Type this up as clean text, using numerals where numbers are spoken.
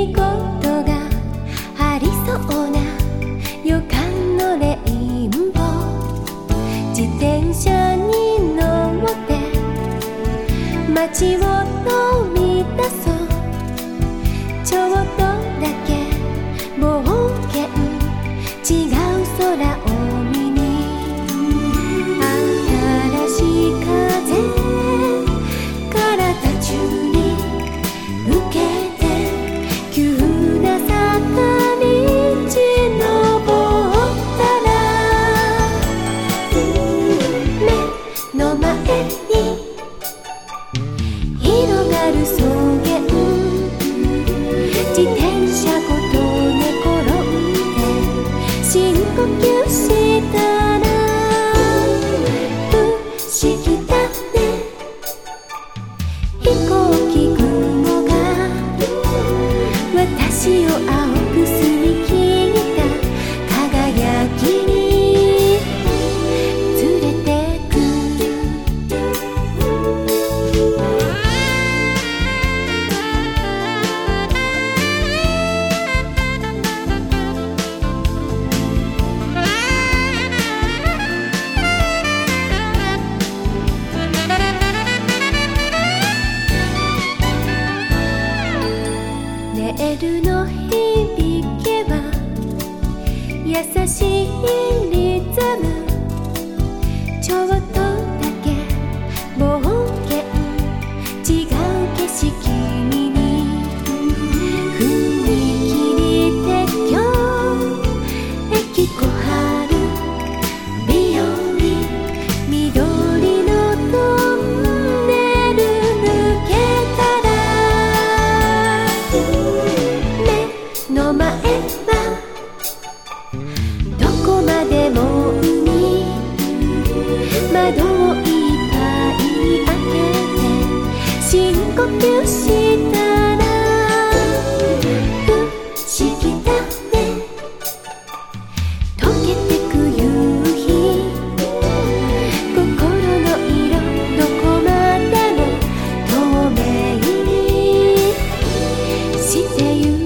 いことがありそうな予感のレインボー。自転車に乗って街を飛び出そう。ちょっとだけ冒険、違う空を見に。新しい風体中に受けて、急な坂道登ったら、目の前に広がる草原。自転車ごと寝転んで深呼吸したら、不思議だね。飛行機雲が私を青く澄み切った輝きに連れてく。レールの響きは優しいリズム。ちょっとだけ冒険、違う景色見に。踏切鉄橋、駅小春日和、緑のトンネル抜けたら、目の前はどこまでも海。窓をいっぱいに開けて深呼吸したら、不思議だね。溶けてく夕日、心の色どこまでも透明にしてゆく。